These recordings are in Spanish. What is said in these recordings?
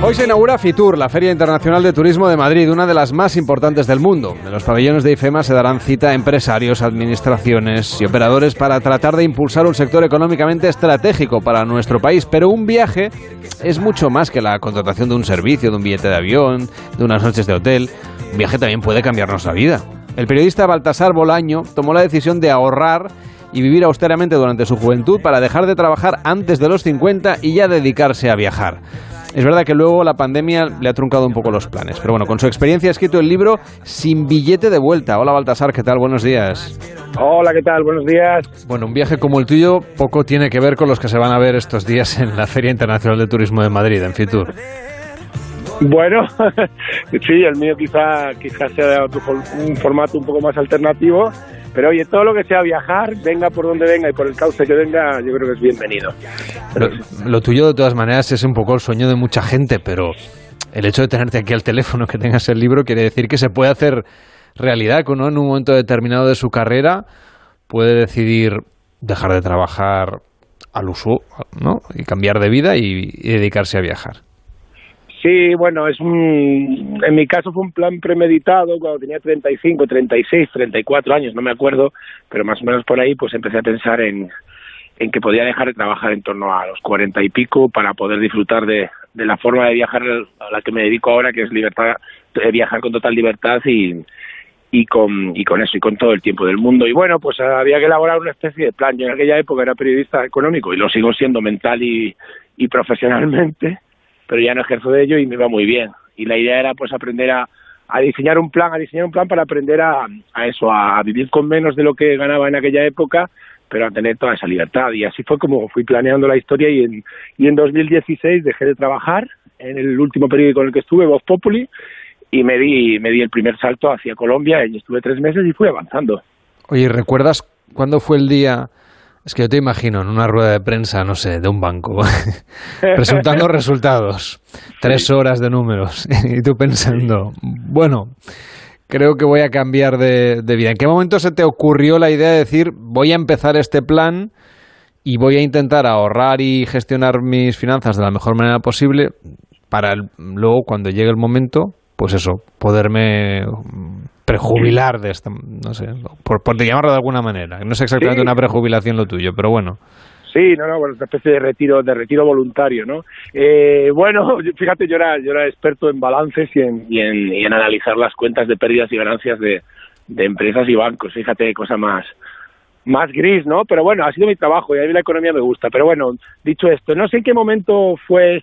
Hoy se inaugura Fitur, la Feria Internacional de Turismo de Madrid, una de las más importantes del mundo. En los pabellones de IFEMA se darán cita a empresarios, administraciones y operadores para tratar de impulsar un sector económicamente estratégico para nuestro país. Pero un viaje es mucho más que la contratación de un servicio, de un billete de avión, de unas noches de hotel. Un viaje también puede cambiarnos la vida. El periodista Baltasar Bolaño tomó la decisión de ahorrar y vivir austeramente durante su juventud para dejar de trabajar antes de los 50 y ya dedicarse a viajar. Es verdad que luego la pandemia le ha truncado un poco los planes, pero bueno, con su experiencia ha escrito el libro Sin billete de vuelta. Hola Baltasar, ¿qué tal? Buenos días. Hola, ¿qué tal? Buenos días. Bueno, un viaje como el tuyo poco tiene que ver con los que se van a ver estos días en la Feria Internacional de Turismo de Madrid, en Fitur. Bueno, sí, el mío quizá sea un formato un poco más alternativo, pero oye, todo lo que sea viajar, venga por donde venga y por el cauce que venga, yo creo que es bienvenido. Lo tuyo de todas maneras es un poco el sueño de mucha gente, pero el hecho de tenerte aquí al teléfono, que tengas el libro, quiere decir que se puede hacer realidad, que uno en un momento determinado de su carrera puede decidir dejar de trabajar al uso, ¿no? Y cambiar de vida y dedicarse a viajar. Sí, bueno, en mi caso fue un plan premeditado cuando tenía 35, 36, 34 años, no me acuerdo, pero más o menos por ahí pues empecé a pensar en que podía dejar de trabajar en torno a los 40 y pico para poder disfrutar de la forma de viajar a la que me dedico ahora, que es viajar con total libertad y con eso, y con todo el tiempo del mundo. Y bueno, pues había que elaborar una especie de plan. Yo en aquella época era periodista económico y lo sigo siendo mental y profesionalmente, pero ya no ejerzo de ello y me iba muy bien. Y la idea era pues aprender a diseñar un plan para aprender a vivir con menos de lo que ganaba en aquella época, pero a tener toda esa libertad. Y así fue como fui planeando la historia y en 2016 dejé de trabajar en el último periódico en el que estuve, Voz Populi, y me di el primer salto hacia Colombia y estuve 3 meses y fui avanzando. Oye, ¿recuerdas cuándo fue el día? Es que yo te imagino en una rueda de prensa, no sé, de un banco, presentando resultados, 3 horas de números, y tú pensando, bueno, creo que voy a cambiar de vida. ¿En qué momento se te ocurrió la idea de decir, voy a empezar este plan y voy a intentar ahorrar y gestionar mis finanzas de la mejor manera posible para luego, cuando llegue el momento, pues eso, poderme prejubilar de esta, no sé, por llamarlo de alguna manera? No es exactamente una prejubilación lo tuyo, pero bueno. Sí, bueno, una especie de retiro voluntario, ¿no? Bueno, fíjate, yo era experto en balances y en analizar las cuentas de pérdidas y ganancias de empresas y bancos. Fíjate, cosa más gris, ¿no? Pero bueno, ha sido mi trabajo y a mí la economía me gusta. Pero bueno, dicho esto, no sé en qué momento fue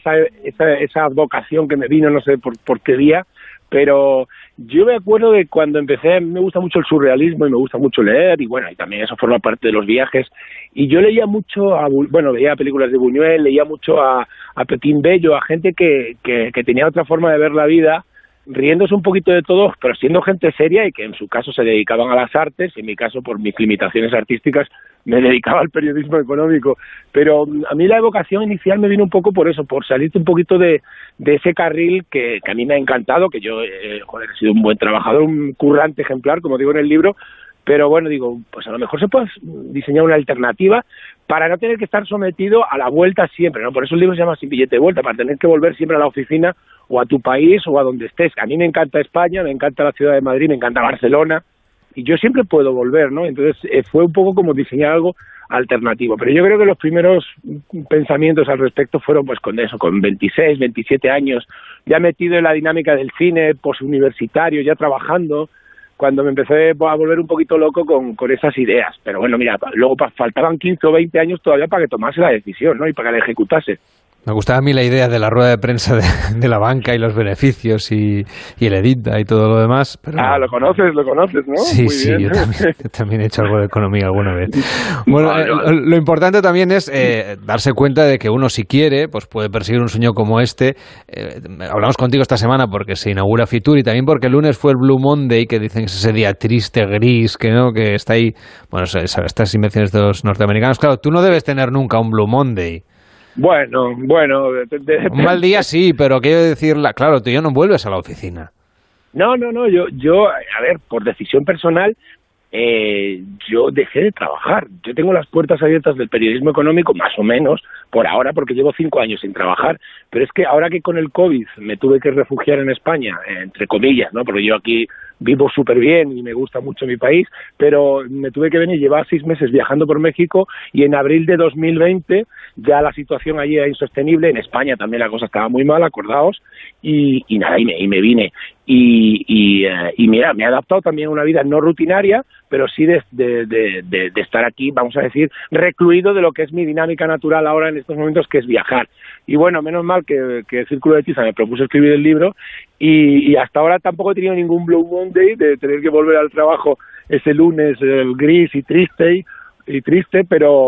esa vocación que me vino, no sé por qué día, pero yo me acuerdo de cuando empecé, me gusta mucho el surrealismo y me gusta mucho leer, y bueno, y también eso forma parte de los viajes, y yo leía mucho, veía películas de Buñuel, leía mucho a Petín Bello, a gente que tenía otra forma de ver la vida, riéndose un poquito de todo, pero siendo gente seria y que en su caso se dedicaban a las artes, y en mi caso, por mis limitaciones artísticas, me dedicaba al periodismo económico. Pero a mí la evocación inicial me vino un poco por eso, por salirte un poquito de ese carril que a mí me ha encantado, que yo he sido un buen trabajador, un currante ejemplar, como digo en el libro, pero bueno, digo, pues a lo mejor se puede diseñar una alternativa para no tener que estar sometido a la vuelta siempre, ¿no? Por eso el libro se llama Sin billete de vuelta, para tener que volver siempre a la oficina o a tu país o a donde estés. A mí me encanta España, me encanta la ciudad de Madrid, me encanta Barcelona, y yo siempre puedo volver, ¿no? Entonces fue un poco como diseñar algo alternativo. Pero yo creo que los primeros pensamientos al respecto fueron pues con 26, 27 años, ya metido en la dinámica del cine, posuniversitario, ya trabajando, cuando me empecé a volver un poquito loco con esas ideas. Pero bueno, mira, luego faltaban 15 o 20 años todavía para que tomase la decisión, ¿no? Y para que la ejecutase. Me gustaba a mí la idea de la rueda de prensa de la banca y los beneficios y el edita y todo lo demás. Pero lo conoces, ¿no? Sí, muy sí, bien. yo también he hecho algo de economía alguna vez. Bueno, lo importante también es darse cuenta de que uno, si quiere, pues puede perseguir un sueño como este. Hablamos contigo esta semana porque se inaugura Fitur y también porque el lunes fue el Blue Monday, que dicen que es ese día triste, gris, que está ahí, bueno, estas invenciones de los norteamericanos. Claro, tú no debes tener nunca un Blue Monday. Bueno. Un mal día sí, pero quiero decir, claro, tú ya no vuelves a la oficina. No, yo, a ver, por decisión personal, yo dejé de trabajar. Yo tengo las puertas abiertas del periodismo económico, más o menos, por ahora, porque llevo 5 años sin trabajar. Pero es que ahora que con el COVID me tuve que refugiar en España, entre comillas, ¿no? Porque yo aquí vivo súper bien y me gusta mucho mi país, pero me tuve que venir, llevaba 6 meses viajando por México, y en abril de 2020 ya la situación allí era insostenible. En España también la cosa estaba muy mal, acordaos, y nada, y me vine. Y mira, me he adaptado también a una vida no rutinaria, pero sí de estar aquí, vamos a decir, recluido de lo que es mi dinámica natural ahora en estos momentos, que es viajar. Y bueno, menos mal que Círculo de Tiza me propuso escribir el libro, y hasta ahora tampoco he tenido ningún Blue Monday de tener que volver al trabajo ese lunes gris y triste, pero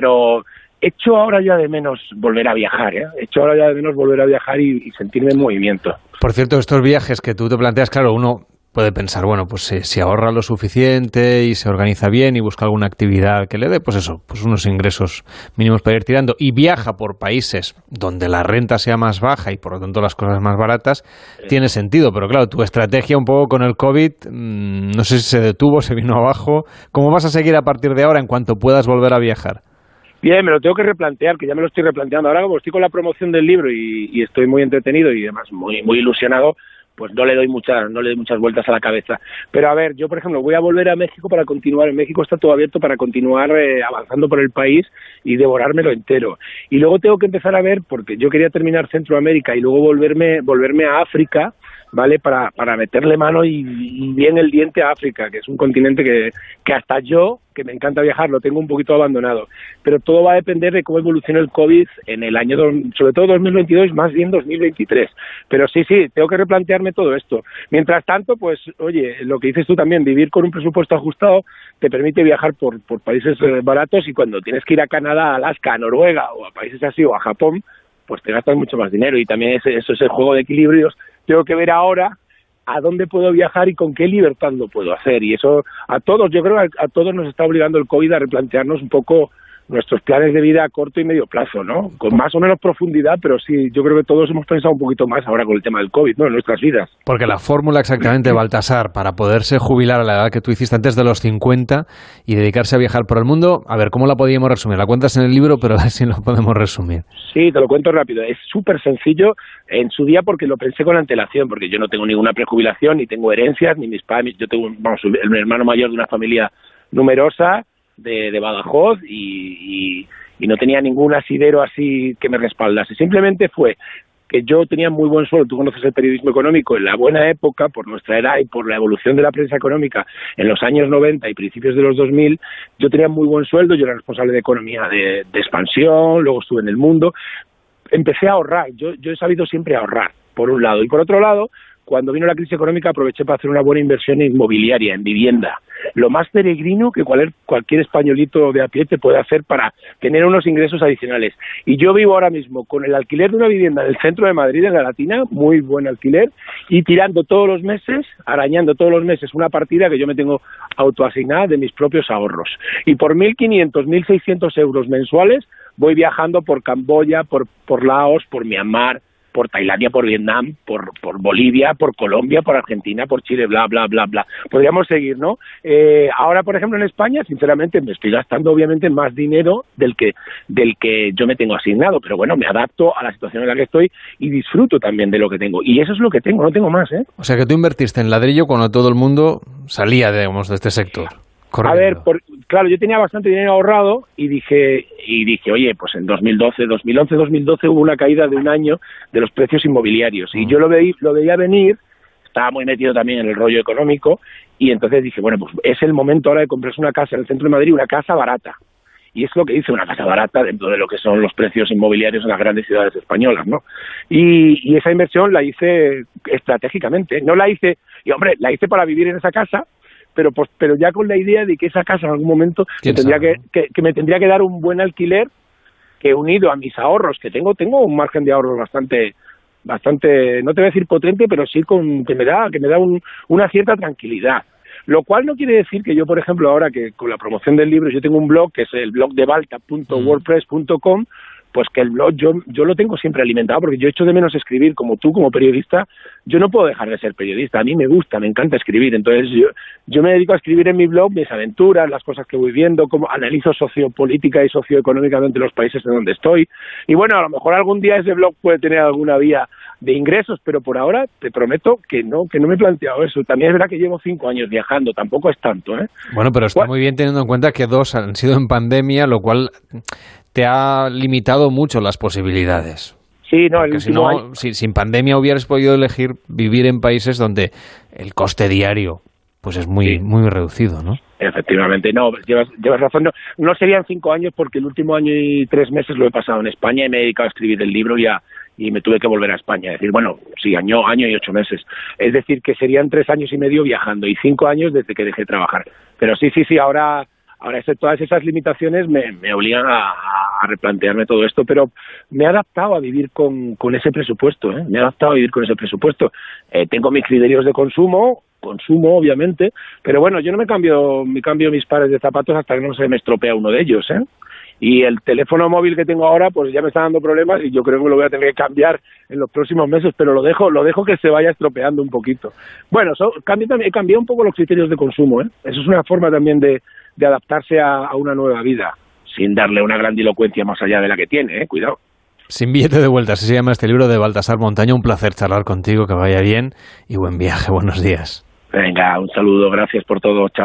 echo ahora ya de menos volver a viajar, echo ahora ya de menos volver a viajar y sentirme en movimiento. Por cierto, estos viajes que tú te planteas, claro, uno puede pensar, bueno, pues si ahorra lo suficiente y se organiza bien y busca alguna actividad que le dé, pues eso, pues unos ingresos mínimos para ir tirando, y viaja por países donde la renta sea más baja y por lo tanto las cosas más baratas, tiene sentido. Pero claro, tu estrategia un poco con el COVID, no sé si se detuvo, se vino abajo. ¿Cómo vas a seguir a partir de ahora en cuanto puedas volver a viajar? Bien, me lo tengo que replantear, que ya me lo estoy replanteando. Ahora, como estoy con la promoción del libro y estoy muy entretenido y además muy ilusionado, pues no le doy muchas vueltas a la cabeza. Pero a ver, yo por ejemplo voy a volver a México para continuar. En México está todo abierto para continuar avanzando por el país y devorármelo entero. Y luego tengo que empezar a ver, porque yo quería terminar Centroamérica y luego volverme a África, ¿vale? Para meterle mano y bien el diente a África, que es un continente que hasta yo, que me encanta viajar, lo tengo un poquito abandonado. Pero todo va a depender de cómo evolucione el COVID en el año, sobre todo 2022, más bien 2023. Pero sí, tengo que replantearme todo esto. Mientras tanto, pues, oye, lo que dices tú también, vivir con un presupuesto ajustado te permite viajar por países baratos, y cuando tienes que ir a Canadá, a Alaska, a Noruega o a países así, o a Japón, pues te gastas mucho más dinero. Y también eso es el juego de equilibrios. Tengo que ver ahora a dónde puedo viajar y con qué libertad lo puedo hacer. Y eso a todos, yo creo que a todos nos está obligando el COVID a replantearnos un poco nuestros planes de vida a corto y medio plazo, ¿no? Con más o menos profundidad, pero sí, yo creo que todos hemos pensado un poquito más ahora con el tema del COVID, ¿no? En nuestras vidas. Porque la fórmula exactamente, Baltasar, para poderse jubilar a la edad que tú hiciste antes de los 50 y dedicarse a viajar por el mundo, a ver, ¿cómo la podíamos resumir? La cuentas en el libro, pero a ver si lo podemos resumir. Sí, te lo cuento rápido. Es súper sencillo en su día, porque lo pensé con antelación, porque yo no tengo ninguna prejubilación, ni tengo herencias, ni mis padres. Yo tengo, el hermano mayor de una familia numerosa de Badajoz, y no tenía ningún asidero así que me respaldase. Simplemente fue que yo tenía muy buen sueldo. Tú conoces el periodismo económico en la buena época, por nuestra edad y por la evolución de la prensa económica en los años 90 y principios de los 2000, yo tenía muy buen sueldo, yo era responsable de economía de expansión, luego estuve en El Mundo. Empecé a ahorrar, yo he sabido siempre ahorrar, por un lado, y por otro lado, cuando vino la crisis económica aproveché para hacer una buena inversión inmobiliaria, en vivienda. Lo más peregrino que cualquier españolito de a pie te puede hacer para tener unos ingresos adicionales. Y yo vivo ahora mismo con el alquiler de una vivienda en el centro de Madrid, en La Latina, muy buen alquiler, y tirando todos los meses, arañando todos los meses una partida que yo me tengo autoasignada de mis propios ahorros. Y por 1.500, 1.600 euros mensuales voy viajando por Camboya, por Laos, por Myanmar, por Tailandia, por Vietnam, por Bolivia, por Colombia, por Argentina, por Chile, bla, bla, bla, bla. Podríamos seguir, ¿no? Ahora, por ejemplo, en España, sinceramente, me estoy gastando, obviamente, más dinero del que yo me tengo asignado, pero bueno, me adapto a la situación en la que estoy y disfruto también de lo que tengo. Y eso es lo que tengo, no tengo más, ¿eh? O sea, que tú invertiste en ladrillo cuando todo el mundo salía, digamos, de este sector. Corriendo. A ver, claro, yo tenía bastante dinero ahorrado y dije, oye, pues en 2011, 2012 hubo una caída de un año de los precios inmobiliarios, y yo lo veía venir, estaba muy metido también en el rollo económico, y entonces dije, bueno, pues es el momento ahora de comprarse una casa en el centro de Madrid, una casa barata. Y es lo que hice, una casa barata dentro de lo que son los precios inmobiliarios en las grandes ciudades españolas, ¿no? Y esa inversión la hice estratégicamente, no la hice, la hice para vivir en esa casa, pero ya con la idea de que esa casa en algún momento me tendría que dar un buen alquiler, que unido a mis ahorros que tengo un margen de ahorros bastante, no te voy a decir potente, pero sí que me da una cierta tranquilidad. Lo cual no quiere decir que yo, por ejemplo, ahora que con la promoción del libro yo tengo un blog, que es el blog de balta.wordpress.com, pues que el blog yo lo tengo siempre alimentado, porque yo echo de menos escribir, como tú, como periodista. Yo no puedo dejar de ser periodista, a mí me gusta, me encanta escribir, entonces yo me dedico a escribir en mi blog mis aventuras, las cosas que voy viendo, cómo analizo sociopolítica y socioeconómicamente los países en donde estoy, y bueno, a lo mejor algún día ese blog puede tener alguna vía de ingresos, pero por ahora te prometo que no me he planteado eso. También es verdad que llevo 5 años viajando, tampoco es tanto, ¿eh? Bueno, pero está muy bien teniendo en cuenta que 2 han sido en pandemia, lo cual te ha limitado mucho las posibilidades. Sí, no, porque si no, sin pandemia hubieras podido elegir vivir en países donde el coste diario pues es muy reducido, ¿no? Efectivamente, no, llevas razón. No serían 5 años porque el último año y 3 meses lo he pasado en España y me he dedicado a escribir el libro y me tuve que volver a España. Es decir, bueno, sí, año y 8 meses. Es decir, que serían 3 años y medio viajando y 5 años desde que dejé de trabajar. Pero sí, ahora todas esas limitaciones me obligan a replantearme todo esto, pero me he adaptado a vivir con ese presupuesto, ¿eh? Me he adaptado a vivir con ese presupuesto. Tengo mis criterios de consumo obviamente, pero bueno, yo no me cambio mis pares de zapatos hasta que no se me estropea uno de ellos, ¿eh? Y el teléfono móvil que tengo ahora pues ya me está dando problemas y yo creo que lo voy a tener que cambiar en los próximos meses, pero lo dejo que se vaya estropeando un poquito. Bueno, he cambiado un poco los criterios de consumo, ¿eh? Eso es una forma también de adaptarse a una nueva vida, sin darle una grandilocuencia más allá de la que tiene, cuidado. Sin billete de vuelta, así se llama este libro de Baltasar Montaño. Un placer charlar contigo, que vaya bien y buen viaje, buenos días. Venga, un saludo, gracias por todo, chao.